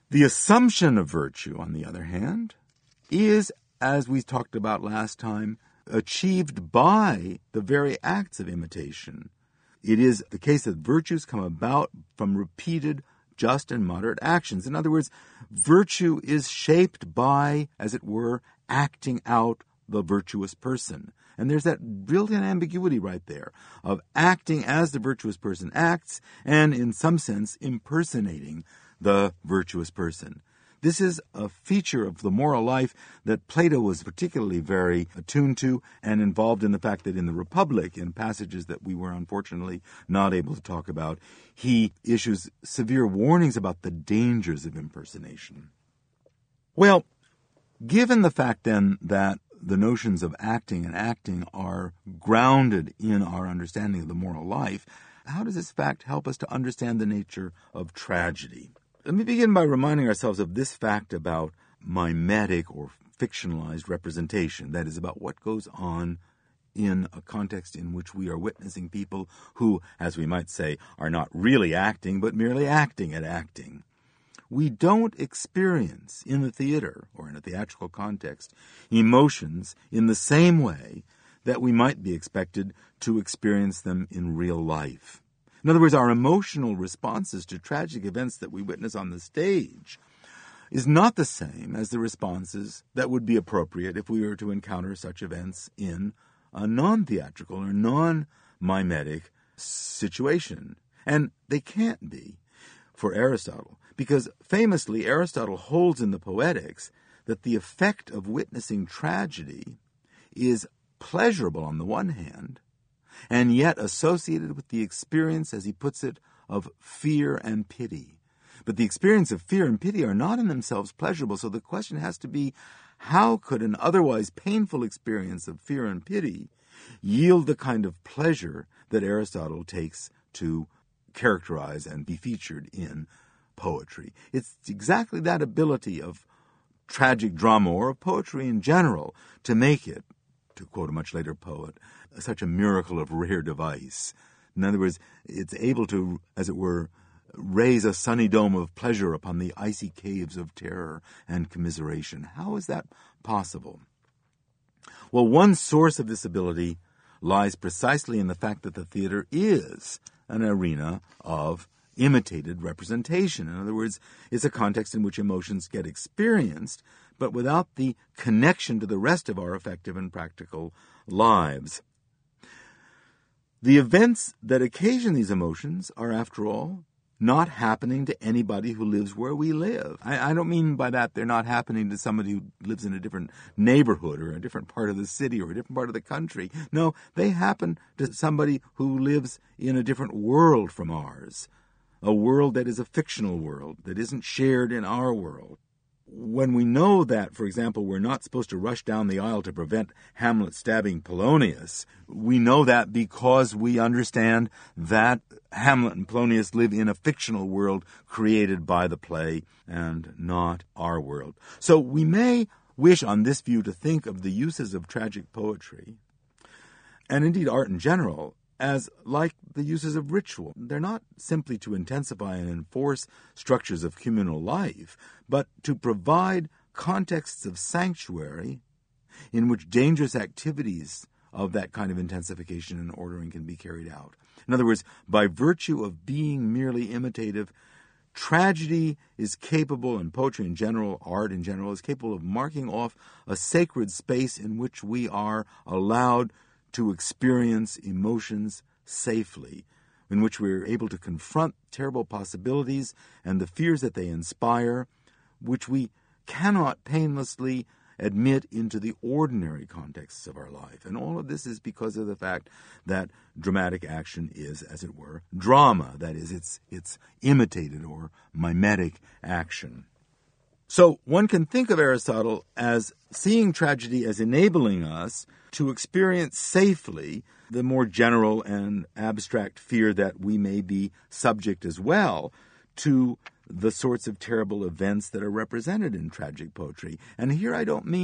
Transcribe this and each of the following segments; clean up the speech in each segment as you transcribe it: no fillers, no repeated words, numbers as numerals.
The assumption of virtue, on the other hand, is, as we talked about last time, achieved by the very acts of imitation. It is the case that virtues come about from repeated, just and moderate actions. In other words, virtue is shaped by, as it were, acting out the virtuous person. And there's that brilliant ambiguity right there of acting as the virtuous person acts and, in some sense, impersonating the virtuous person. This is a feature of the moral life that Plato was particularly very attuned to and involved in the fact that in the Republic, in passages that we were unfortunately not able to talk about, he issues severe warnings about the dangers of impersonation. Well, given the fact then that the notions of acting and acting are grounded in our understanding of the moral life, how does this fact help us to understand the nature of tragedy? Let me begin by reminding ourselves of this fact about mimetic or fictionalized representation, that is, about what goes on in a context in which we are witnessing people who, as we might say, are not really acting, but merely acting at acting. We don't experience in the theater, or in a theatrical context, emotions in the same way that we might be expected to experience them in real life. In other words, our emotional responses to tragic events that we witness on the stage is not the same as the responses that would be appropriate if we were to encounter such events in a non-theatrical or non-mimetic situation. And they can't be for Aristotle, because famously Aristotle holds in the Poetics that the effect of witnessing tragedy is pleasurable on the one hand, and yet associated with the experience, as he puts it, of fear and pity. But the experience of fear and pity are not in themselves pleasurable, so the question has to be, how could an otherwise painful experience of fear and pity yield the kind of pleasure that Aristotle takes to characterize and be featured in poetry? It's exactly that ability of tragic drama, or of poetry in general, to make it, to quote a much later poet, such a miracle of rare device. In other words, it's able to, as it were, raise a sunny dome of pleasure upon the icy caves of terror and commiseration. How is that possible? Well, one source of this ability lies precisely in the fact that the theater is an arena of imitated representation. In other words, it's a context in which emotions get experienced, but without the connection to the rest of our effective and practical lives. The events that occasion these emotions are, after all, not happening to anybody who lives where we live. I don't mean by that they're not happening to somebody who lives in a different neighborhood or a different part of the city or a different part of the country. No, they happen to somebody who lives in a different world from ours, a world that is a fictional world, that isn't shared in our world. When we know that, for example, we're not supposed to rush down the aisle to prevent Hamlet stabbing Polonius, we know that because we understand that Hamlet and Polonius live in a fictional world created by the play and not our world. So we may wish on this view to think of the uses of tragic poetry, and indeed art in general, as like the uses of ritual. They're not simply to intensify and enforce structures of communal life, but to provide contexts of sanctuary in which dangerous activities of that kind of intensification and ordering can be carried out. In other words, by virtue of being merely imitative, tragedy is capable, and poetry in general, art in general, is capable of marking off a sacred space in which we are allowed to experience emotions safely, in which we're able to confront terrible possibilities and the fears that they inspire, which we cannot painlessly admit into the ordinary contexts of our life. And all of this is because of the fact that dramatic action is, as it were, drama. That is, it's imitated or mimetic action. So one can think of Aristotle as seeing tragedy as enabling us to experience safely the more general and abstract fear that we may be subject as well to the sorts of terrible events that are represented in tragic poetry. And here I don't mean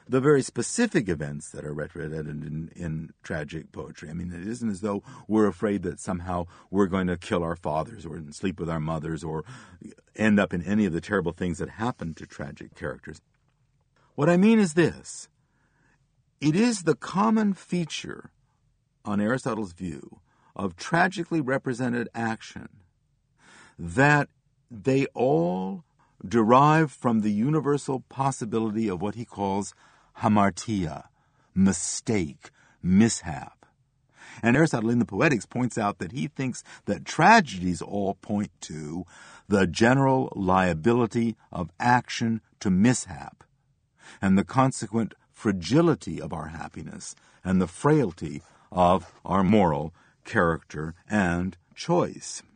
the very specific events that are represented in tragic poetry. I mean, it isn't as though we're afraid that somehow we're going to kill our fathers or sleep with our mothers or end up in any of the terrible things that happen to tragic characters. What I mean is this. It is the common feature, on Aristotle's view, of tragically represented action that they all derive from the universal possibility of what he calls hamartia, mistake, mishap. And Aristotle in the Poetics points out that he thinks that tragedies all point to the general liability of action to mishap and the consequent fragility of our happiness and the frailty of our moral character and choice.